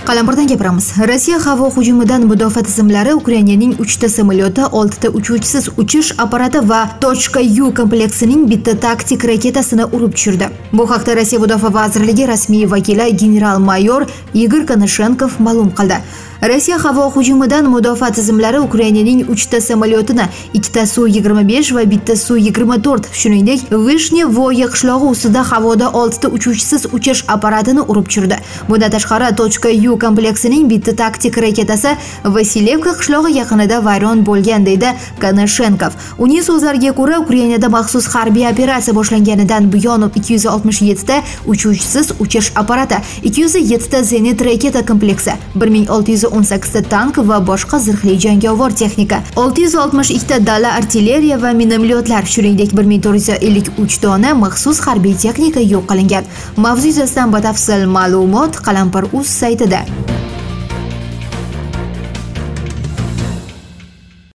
Qalampirdan gapiramiz. Rossiya havo hujumidan mudofaa tizimlari Ukrainaning 3 ta samolyoti, 6 ta uchuvchisiz uchish apparati va .U kompleksining bitta taktik raketasini urib tushirdi. Bu haqda Rossiya Mudofaa vazirligi rasmiy vakili general-mayor Igor Konashenkov ma'lum qildi. Rossiya havo hujumidan mudofaa tizimlari Ukrainaning 3 ta samolyotini, 2 ta Su-25 va bitta Su-24, shuningdek, Vishnevoye qishlog'i ustida havoda 6 ta uchuvchisiz uchish apparatini urib tushirdi. Bundan tashqari .U kompleksining bitta taktik raketasi Vasilevka qishlog'i yaqinida vayron bo'lgan, deydi Konashenkov. Uning so'zlariga ko'ra, Ukrainada maxsus harbiy operatsiya boshlanganidan buyon 267 ta uchuvchisiz uchish apparati, 207 ta zenit raketa kompleksi, 1618 ta tank va boshqa zirhli jangovar texnika, 662 ta dala artilleriya va minomyotlar, shuningdek 1453 dona maxsus harbiy texnika yo'q qilingan. Mavzu yuzasidan batafsil ma'lumot Qalampir.uz saytida.